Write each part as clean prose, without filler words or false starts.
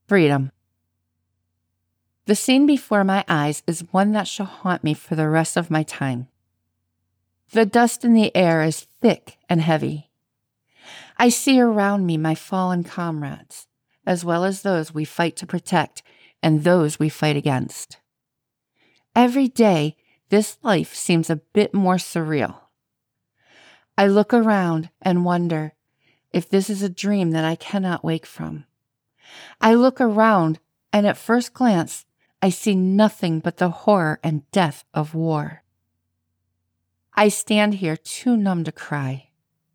Freedom. The scene before my eyes is one that shall haunt me for the rest of my time. The dust in the air is thick and heavy. I see around me my fallen comrades, as well as those we fight to protect and those we fight against. Every day, this life seems a bit more surreal. I look around and wonder if this is a dream that I cannot wake from. I look around, and at first glance, I see nothing but the horror and death of war. I stand here too numb to cry.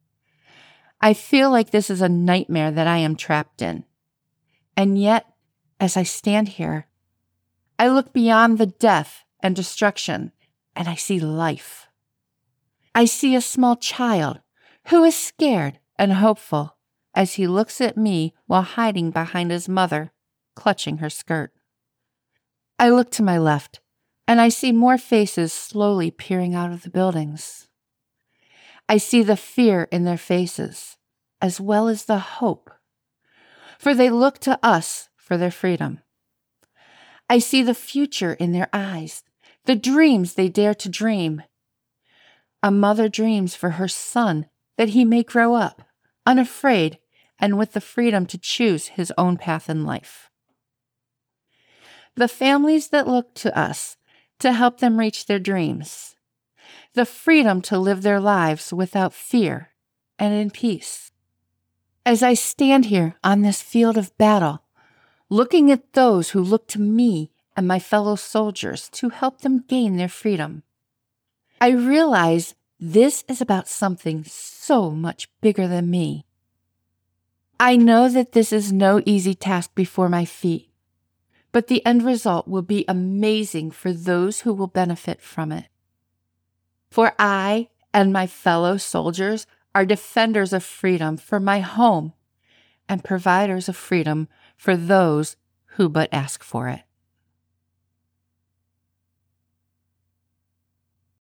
I feel like this is a nightmare that I am trapped in. And yet, as I stand here, I look beyond the death and destruction, and I see life. I see a small child who is scared and hopeful as he looks at me while hiding behind his mother, clutching her skirt. I look to my left, and I see more faces slowly peering out of the buildings. I see the fear in their faces, as well as the hope, for they look to us for their freedom. I see the future in their eyes, the dreams they dare to dream. A mother dreams for her son that he may grow up, unafraid and with the freedom to choose his own path in life. The families that look to us to help them reach their dreams. The freedom to live their lives without fear and in peace. As I stand here on this field of battle, looking at those who look to me and my fellow soldiers to help them gain their freedom, I realize this is about something so much bigger than me. I know that this is no easy task before my feet, but the end result will be amazing for those who will benefit from it. For I and my fellow soldiers are defenders of freedom for my home and providers of freedom for those who but ask for it.